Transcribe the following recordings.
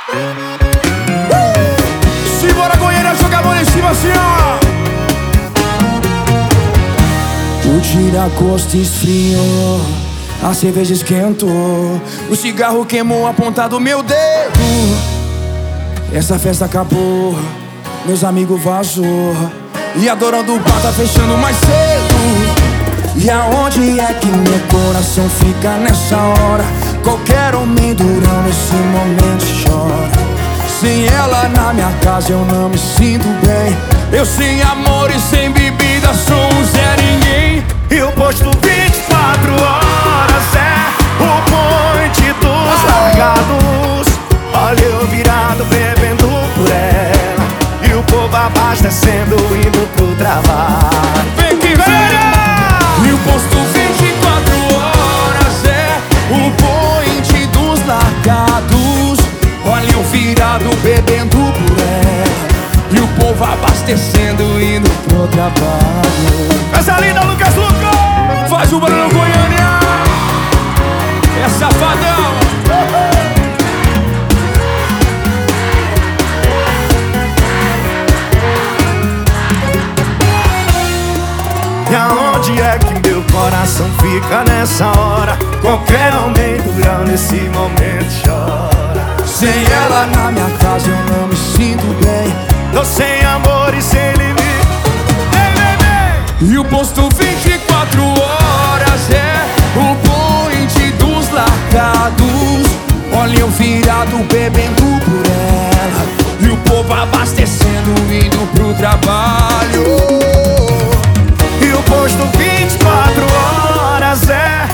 Simbora, Goiânia, joga a mão em cima assim, ó. O tira-gosto esfriou, a cerveja esquentou, o cigarro queimou a ponta do meu dedo. Essa festa acabou, meus amigos vazou, e a dona do bar tá fechando mais cedo. E aonde é que meu coração fica nessa hora? Qualquer homem durão nesse momento chora. Sem ela na minha casa eu não me sinto bem. Eu sem amor e sem bebida sou um Zé Ninguém. E o posto 24 horas é o ponte dos largados. Olha eu virado bebendo por ela, e o povo abastecendo indo pro trabalho. Vem que vem! E o posto 24 horas é o point dos largados. Olha eu virado bebendo por ela, e o povo abastecendo indo pro trabalho. Essa linda, Lucas Luco! Faz o barulho, Goiânia! É safadão! E aonde é que meu coração fica nessa hora? Qualquer homem durão nesse momento chora. Sem ela na minha casa eu não me sinto bem. Tô sem amor e sem limite. E o posto 24 horas é o point dos largados. Olha eu virado bebendo por ela, e o povo abastecendo indo pro trabalho. E o posto 24 horas é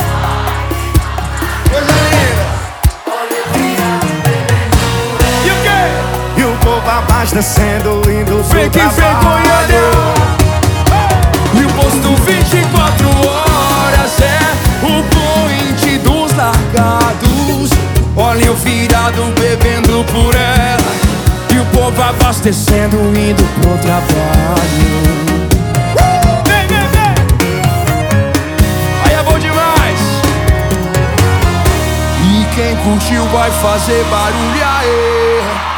Coisa linda! E o quê? E o povo abastecendo indo pro Vem que vem, trabalho. Goiânia! E o posto 24 horas é o point dos largados. Olha eu virado bebendo por ela, e o povo abastecendo indo pro trabalho. Aí é bom demais! E quem curtiu vai fazer barulho aí.